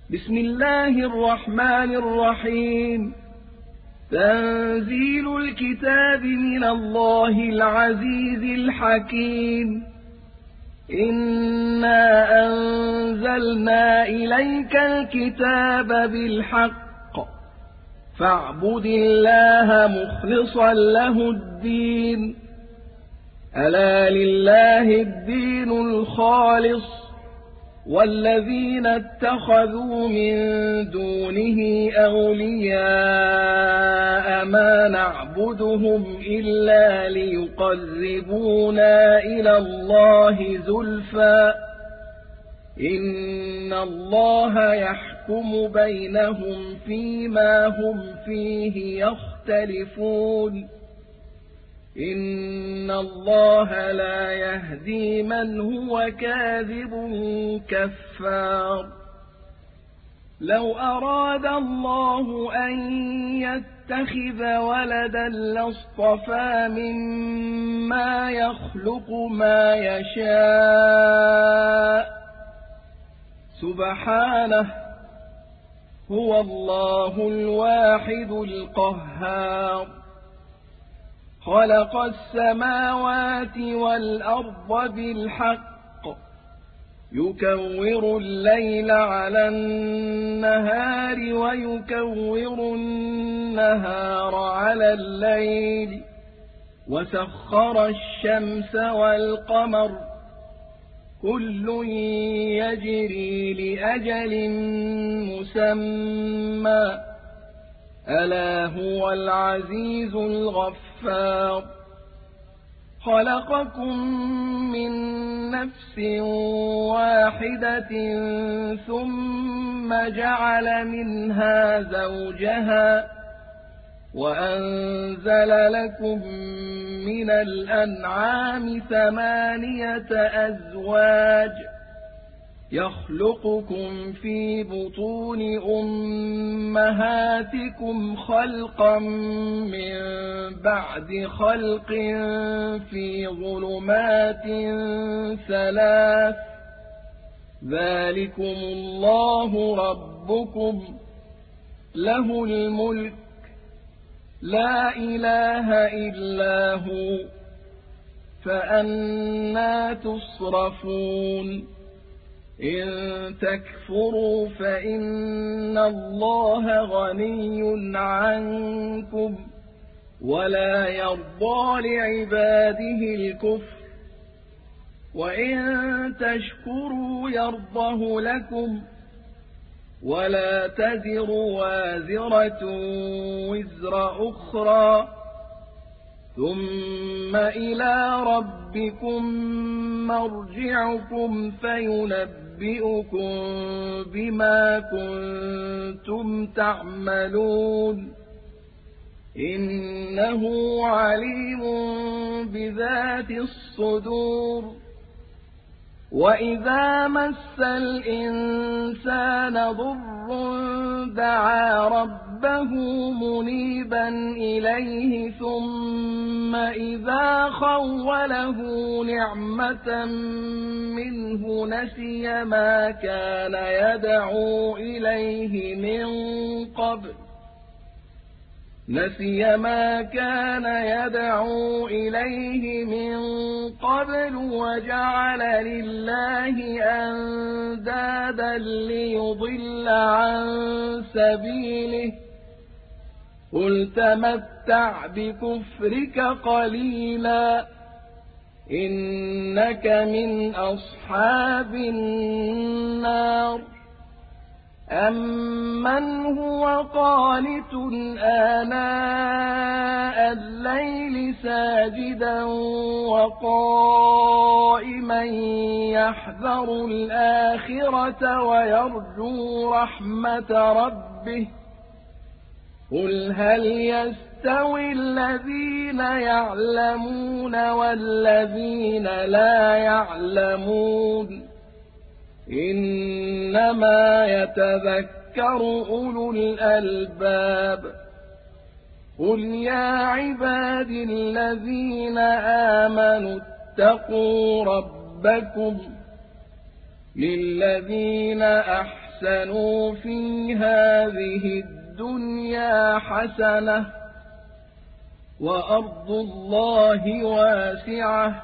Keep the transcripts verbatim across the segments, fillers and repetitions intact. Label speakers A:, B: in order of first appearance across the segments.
A: بسم الله الرحمن الرحيم. تنزيل الكتاب من الله العزيز الحكيم. إنا أنزلنا إليك الكتاب بالحق فاعبد الله مخلصا له الدين. ألا لله الدين الخالص والذين اتخذوا من دونه أولياء ما نعبدهم إلا ليقربونا إلى الله زلفى إن الله يحكم بينهم فيما هم فيه يختلفون. إن الله لا يهدي من هو كاذب كفار. لو أراد الله أن يتخذ ولدا لاصطفى مما يخلق ما يشاء سبحانه هو الله الواحد القهار. خلق السماوات والأرض بالحق يكور الليل على النهار ويكور النهار على الليل وسخر الشمس والقمر كل يجري لأجل مسمى ألا هو العزيز الغفار. خلقكم من نفس واحدة ثم جعل منها زوجها وأنزل لكم من الأنعام ثمانية أزواج يخلقكم في بطون أمهاتكم خلقا من بعد خلق في ظلمات ثلاث ذلكم الله ربكم له الملك لا إله إلا هو فأنى تصرفون. إن تكفروا فإن الله غني عنكم ولا يرضى لعباده الكفر وإن تشكروا يرضه لكم ولا تزر وازرة وزر أخرى ثم إلى ربكم مرجعكم فينبئكم بما كنتم تعملون إنه عليم بذات الصدور. وإذا مس الإنسان ضر دعا ربه منيبا إليه ثم إذا خوله نعمة منه نسي ما كان يدعو إليه من قبل نسي ما كان يدعو إليه من قبل وجعل لله أندادا ليضل عن سبيله قل تمتع بكفرك قليلا إنك من أصحاب النار. أمن هو قانت آناء الليل ساجدا وقائما يحذر الآخرة ويرجو رحمة ربه قل هل يستوي الذين يعلمون والذين لا يعلمون إنما يتذكر أولو الألباب. قل يا عباد الذين آمنوا اتقوا ربكم للذين أحسنوا أحسنوا في هذه الدنيا حسنة وأرض الله واسعة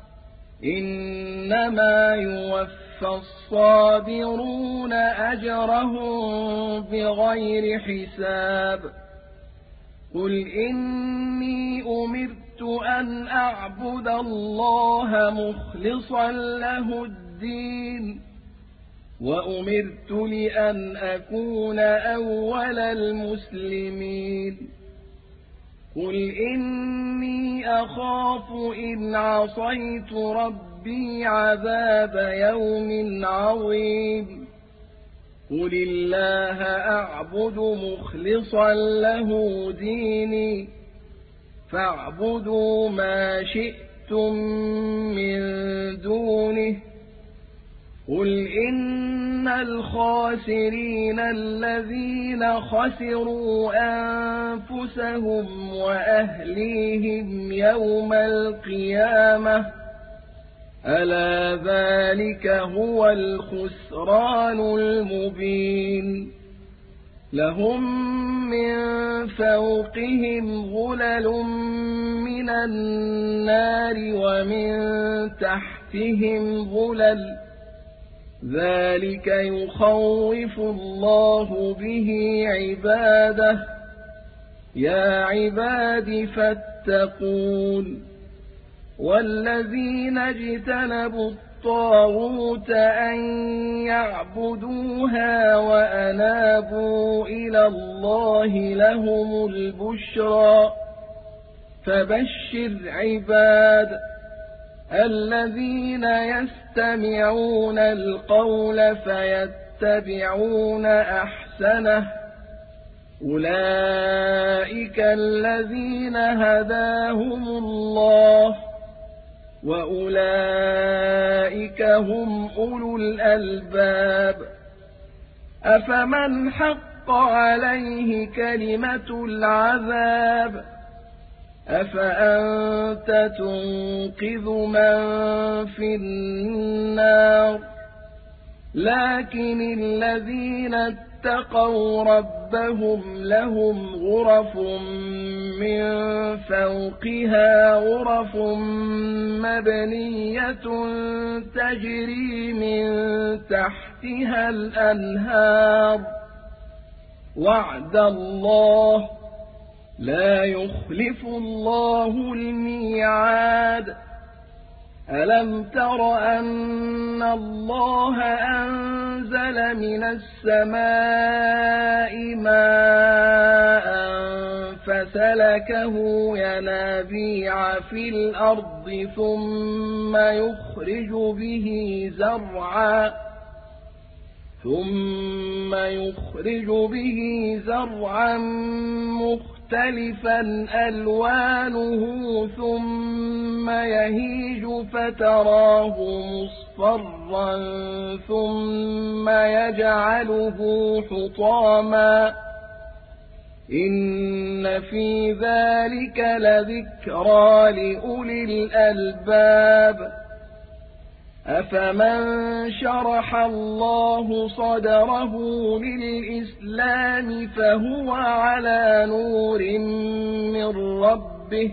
A: إنما يوفى الصابرون أجرهم بغير حساب قل إني أمرت أن أعبد الله مخلصا له الدين وأمرت لأن أكون أول المسلمين قل إني أخاف إن عصيت ربي عذاب يوم عظيم قل الله أعبد مخلصا له ديني فاعبدوا ما شئتم من دونه قل إن الخاسرين الذين خسروا أنفسهم وأهليهم يوم القيامة ألا ذلك هو الخسران المبين لهم من فوقهم غلل من النار ومن تحتهم غلل ذلك يخوف الله به عباده يا عباد فاتقون والذين اجتنبوا الطاغوت أن يعبدوها وأنابوا إلى الله لهم البشرى فبشر عباد الذين يستمعون القول فيتبعون أحسنه أولئك الذين هداهم الله وأولئك هم أولو الألباب أفمن حق عليه كلمة العذاب أفأنت تنقذ من في النار لكن الذين اتقوا ربهم لهم غرف من فوقها غرف مبنية تجري من تحتها الأنهار وعد الله لا يخلف الله الميعاد ألم تر أن الله أنزل من السماء ماء فسلكه ينابيع في الأرض ثم يخرج به زرعا ثم يخرج به زرعا مختلفا ألوانه ثم يهيج فتراه مصفرا ثم يجعله حطاما إن في ذلك لذكرى لأولي الألباب أفمن شرح الله صدره للإسلام فهو على نور من ربه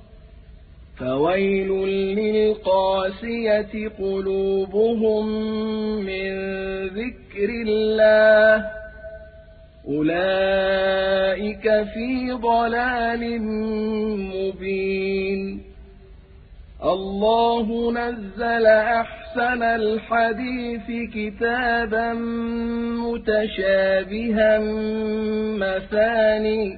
A: فويل للقاسية قلوبهم من ذكر الله أولئك في ضلال مبين الله نزل أحسن الحديث كتابا متشابها مثاني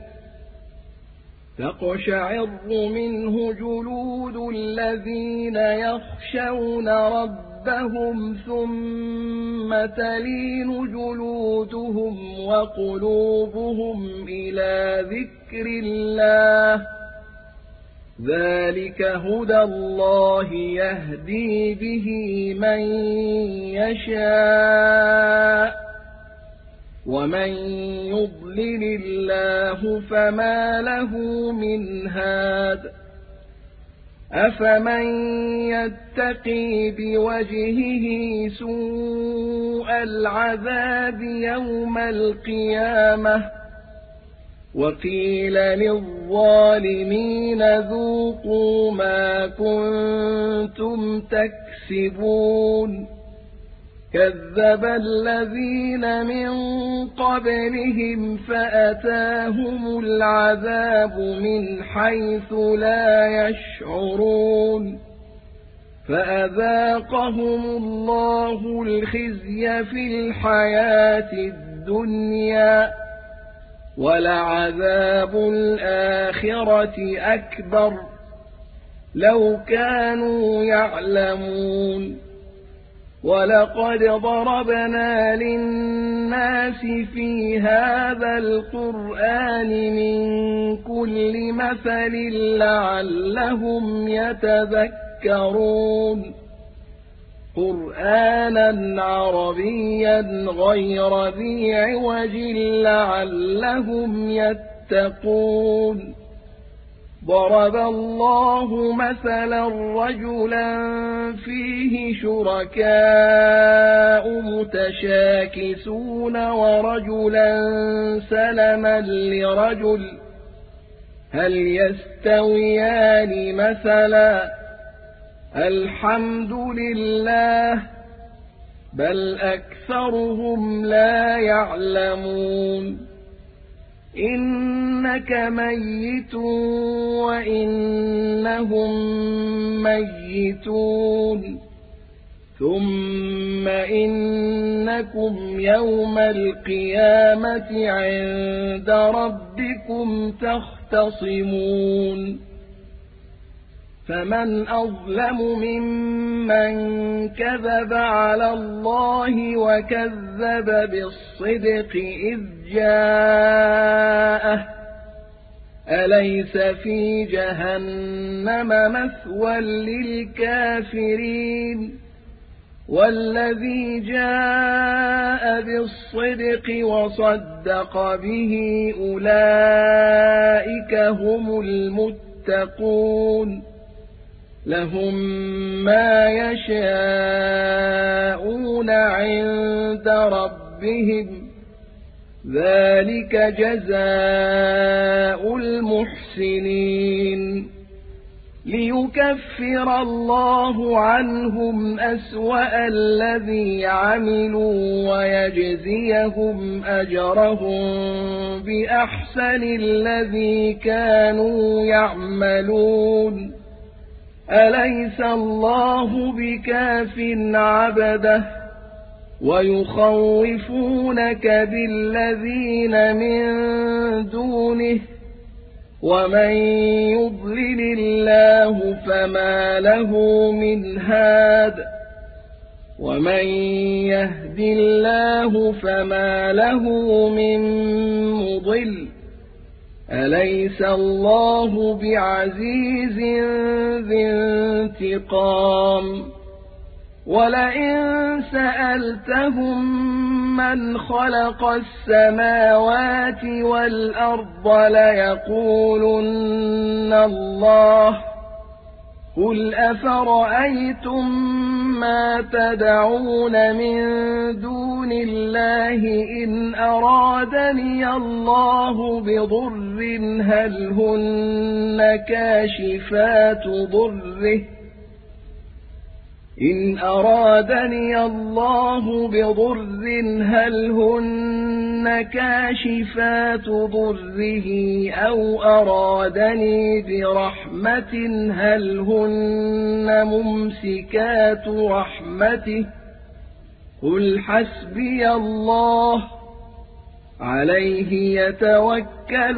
A: تقشعر منه جلود الذين يخشون ربهم ثم تلين جلودهم وقلوبهم إلى ذكر الله ذلك هدى الله يهدي به من يشاء ومن يضلل الله فما له من هاد أفمن يتقي بوجهه سوء العذاب يوم القيامة وقيل للظالمين ذوقوا ما كنتم تكسبون كذب الذين من قبلهم فأتاهم العذاب من حيث لا يشعرون فأذاقهم الله الخزي في الحياة الدنيا ولعذاب الآخرة أكبر لو كانوا يعلمون ولقد ضربنا للناس في هذا القرآن من كل مثل لعلهم يتذكرون قرآنا عربيا غير ذي عوج لعلهم يتقون ضرب الله مثلا رجلا فيه شركاء متشاكسون ورجلا سلما لرجل هل يستويان مثلا الحمد لله بل أكثرهم لا يعلمون إنك ميت وإنهم ميتون ثم إنكم يوم القيامة عند ربكم تختصمون فمن أظلم ممن كذب على الله وكذب بالصدق إذ جاءه أليس في جهنم مثوى للكافرين والذي جاء بالصدق وصدق به أولئك هم المتقون لهم ما يشاءون عند ربهم ذلك جزاء المحسنين ليكفر الله عنهم أسوأ الذي عملوا ويجزيهم أجرهم بأحسن الذي كانوا يعملون أليس الله بكاف عبده ويخوفونك بالذين من دونه ومن يضلل الله فما له من هاد ومن يهد الله فما له من مضل أليس الله بعزيز ذي انتقام ولئن سألتهم من خلق السماوات والأرض ليقولن الله قل أفرأيتم ما تدعون من دون الله إن أرادني الله بضر هل هن كاشفات ضره إن أرادني الله بضر هل هن كاشفات ضره أو أرادني برحمة هل هن ممسكات رحمته قل حسبي الله عليه يتوكل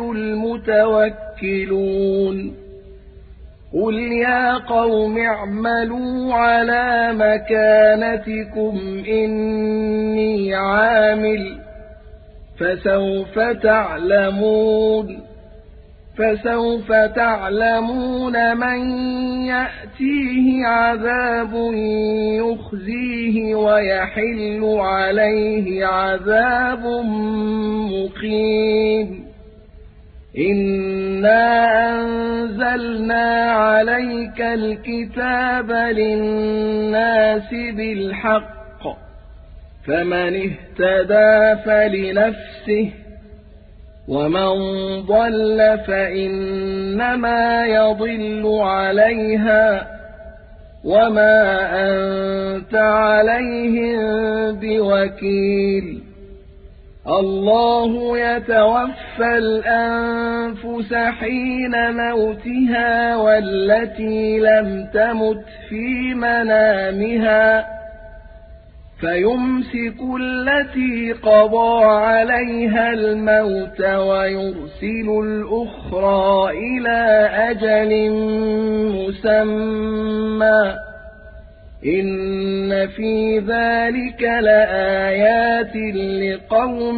A: المتوكلون قل يا قوم اعملوا على مكانتكم إني عامل فسوف تعلمون فسوف تعلمون من يأتيه عذاب يخزيه ويحل عليه عذاب مقيم إنا أنزلنا عليك الكتاب للناس بالحق فمن اهتدى فلنفسه ومن ضل فإنما يضل عليها وما أنت عليهم بوكيل الله يتوفى الأنفس حين موتها والتي لم تمت في منامها فيمسك التي قضى عليها الموت ويرسل الأخرى إلى أجل مسمى إن في ذلك لآيات لقوم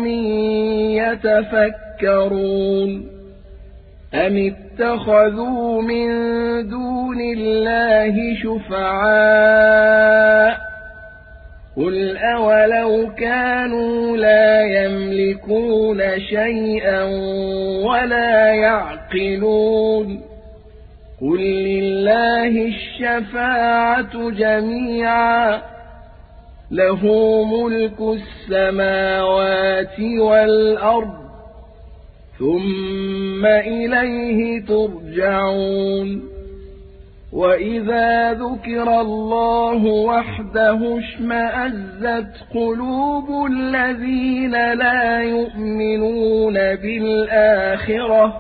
A: يتفكرون أم اتخذوا من دون الله شفعاء قل أولو كانوا لا يملكون شيئا ولا يعقلون قل لله الشفاعة جميعا له ملك السماوات والأرض ثم إليه ترجعون وإذا ذكر الله وحده اشمأزت قلوب الذين لا يؤمنون بالآخرة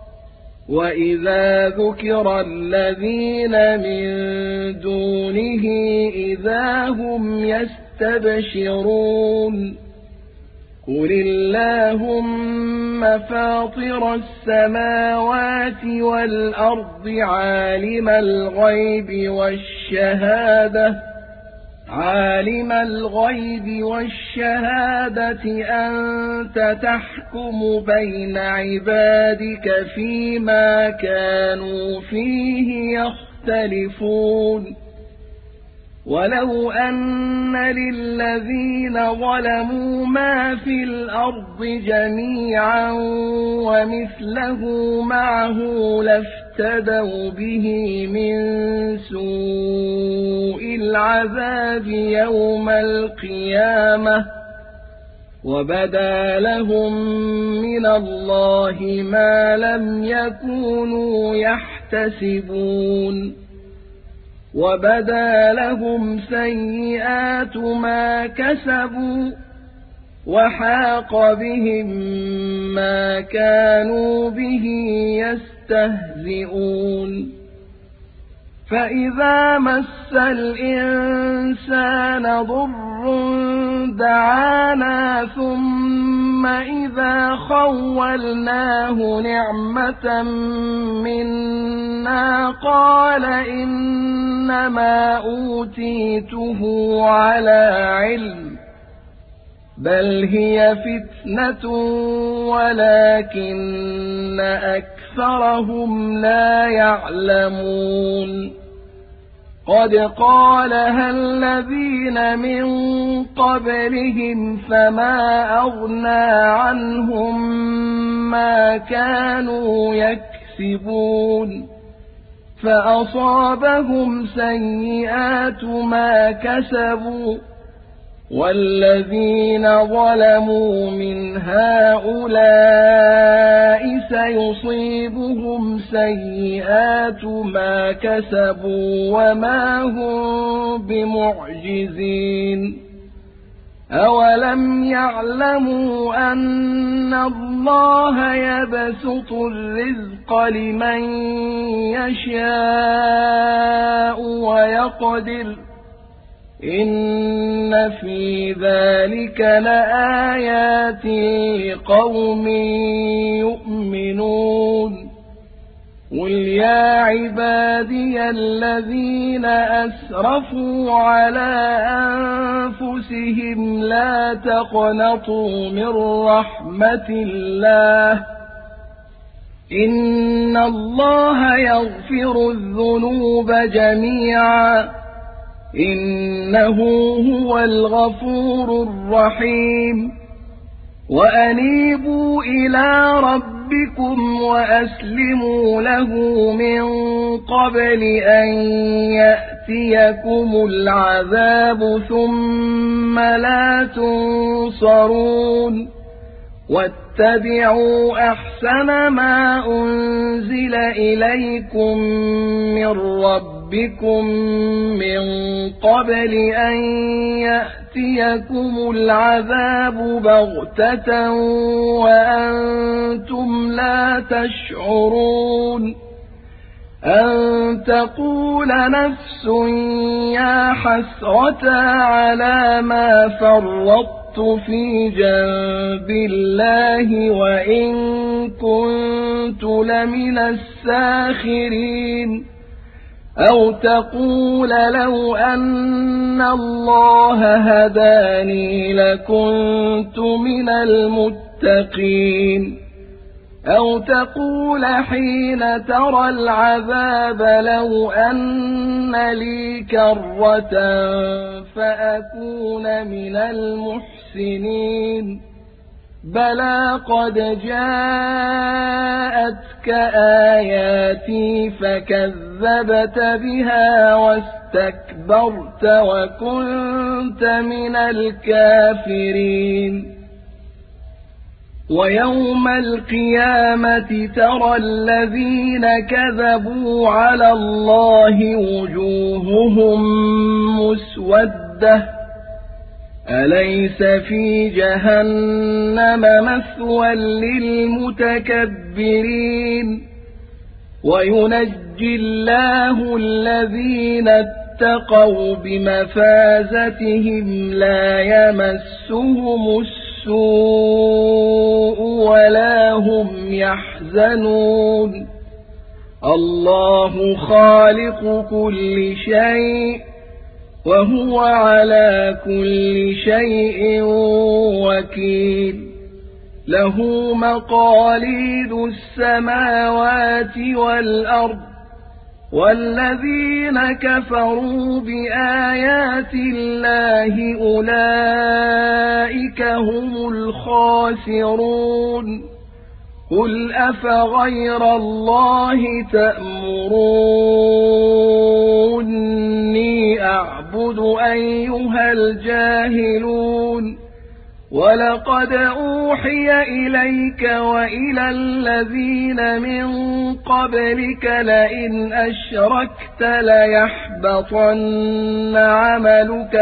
A: وإذا ذكر الذين من دونه إذا هم يستبشرون قل اللهم فاطر السماوات والأرض عالم الغيب والشهادة عالم الغيب والشهادة أنت تحكم بين عبادك فيما كانوا فيه يختلفون ولو أن للذين ظلموا ما في الأرض جميعا ومثله معه لافتدوا به من سوء العذاب يوم القيامة وبدا لهم من الله ما لم يكونوا يحتسبون وبدا لهم سيئات ما كسبوا وحاق بهم ما كانوا به يستهزئون فإذا مس الإنسان ضر دعانا ثم إذا خولناه نعمة منا قال إنما أوتيته على علم بل هي فتنة ولكن أكثرهم لا يعلمون قد قالها الذين من قبلهم فما أغنى عنهم ما كانوا يكسبون فأصابهم سيئات ما كسبوا والذين ظلموا من هؤلاء سيصيبهم سيئات ما كسبوا وما هم بمعجزين أولم يعلموا أن الله يبسط الرزق لمن يشاء ويقدر إن في ذلك لآيات لقوم يؤمنون قل يا عبادي الذين أسرفوا على أنفسهم لا تقنطوا من رحمة الله إن الله يغفر الذنوب جميعا إنه هو الغفور الرحيم وأنيبوا إلى ربكم وأسلموا له من قبل أن يأتيكم العذاب ثم لا تنصرون واتبعوا أحسن ما أنزل إليكم من ربكم من قبل أن يأتيكم العذاب بغتة وأنتم لا تشعرون أن تقول نفس يا حسرة على ما فرطت في جنب الله وإن كنت لمن الساخرين أو تقول لو أن الله هداني لكنت من المتقين أو تقول حين ترى العذاب لو أن لي كرة فأكون من المحسنين بلى قد جاءتك آياتي فكذبت بها واستكبرت وكنت من الكافرين ويوم القيامة ترى الذين كذبوا على الله وجوههم مسودة أليس في جهنم مثوى للمتكبرين وينجي الله الذين اتقوا بمفازتهم لا يمسهم السوء ولا هم يحزنون الله خالق كل شيء وهو على كل شيء وكيل له مقاليد السماوات والأرض والذين كفروا بآيات الله أولئك هم الخاسرون قل أفغير الله تأمروني أعبد أيها الجاهلون ولقد أوحي إليك وإلى الذين من قبلك لئن أشركت ليحبطن عملك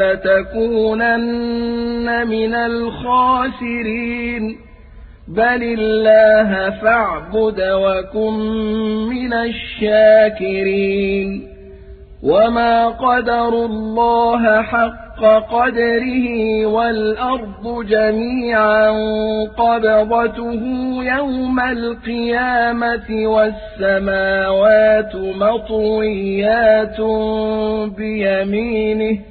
A: ولتكونن من الخاسرين بل الله فاعبد وكن من الشاكرين وما قدروا الله حق قدره والأرض جميعا قبضته يوم القيامة والسماوات مطويات بيمينه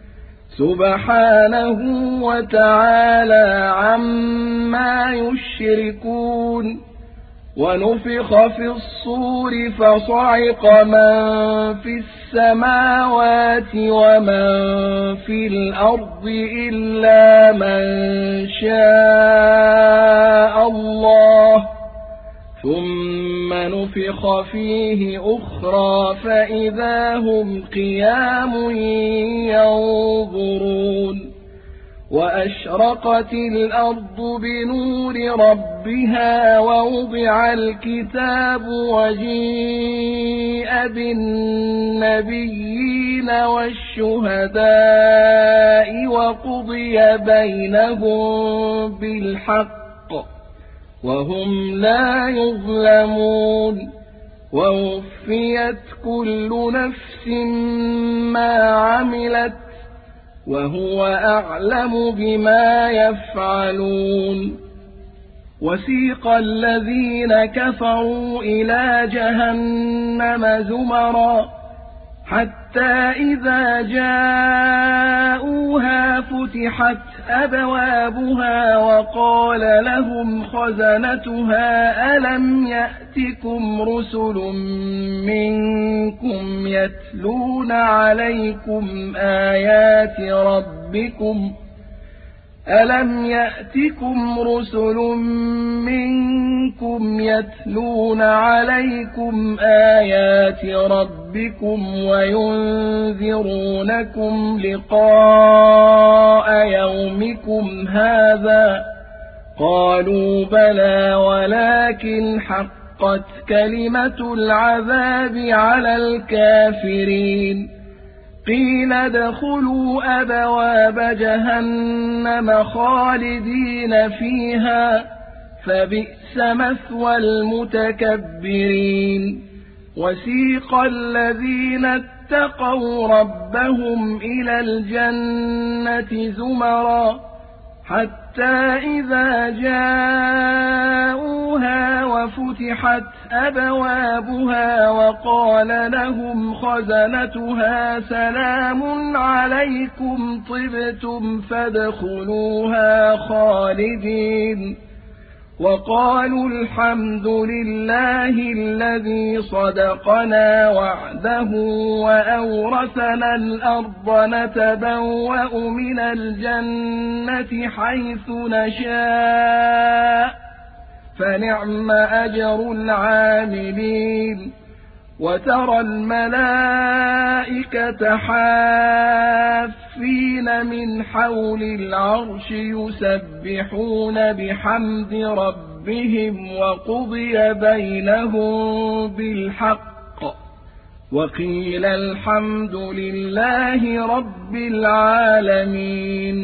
A: سبحانه وتعالى عما يشركون ونفخ في الصور فصعق من في السماوات ومن في الأرض إلا من شاء الله ثم نفخ فيه أخرى فإذا هم قيام ينظرون وأشرقت الأرض بنور ربها ووضع الكتاب وجيء بالنبيين والشهداء وقضي بينهم بالحق وهم لا يظلمون ووفيت كل نفس ما عملت وهو أعلم بما يفعلون وسيق الذين كفروا إلى جهنم زمرا حتى إذا جاءوها فتحت أبوابها وقال لهم خزنتها ألم يأتكم رسل منكم يتلون عليكم آيات ربكم أَلَمْ يَأْتِكُمْ رُسُلٌ مِّنكُمْ يَتْلُونَ عَلَيْكُمْ آيَاتِ رَبِّكُمْ وَيُنذِرُونَكُمْ لِقَاءَ يَوْمِكُمْ هَٰذَا ۚ قَالُوا بَلَىٰ وَلَٰكِنْ حَقَّتْ كَلِمَةُ الْعَذَابِ عَلَى الْكَافِرِينَ قِيلَ ادْخُلُوا أَبْوَابَ جَهَنَّمَ خَالِدِينَ فِيهَا فَبِئْسَ مَثْوَى الْمُتَكَبِّرِينَ وَسِيقَ الَّذِينَ اتَّقَوْا رَبَّهُمْ إِلَى الْجَنَّةِ زُمَرًا حَتَّىٰ إِذَا جَاءُوهَا وَفُتِحَتْ أَبْوَابُهَا وَقَالَ لَهُمْ خَزَنَتُهَا سَلَامٌ عَلَيْكُمْ طِبْتُمْ فَادْخُلُوهَا خَالِدِينَ وَقَالُوا الْحَمْدُ لِلَّهِ الَّذِي صَدَقَنَا وَعْدَهُ وَأَوْرَثَنَا الْأَرْضَ نَتَبَوَّأُ مِنَ الْجَنَّةِ حَيْثُ نَشَاءُ فَنِعْمَ أَجْرُ الْعَامِلِينَ وَتَرَى الْمَلَائِكَةَ حَافِّينَ مِنْ حَوْلِ الْعَرْشِ يُسَبِّحُونَ بِحَمْدِ رَبِّهِمْ وَقُضِيَ بَيْنَهُم بِالْحَقِّ وَقِيلَ الْحَمْدُ لِلَّهِ رَبِّ الْعَالَمِينَ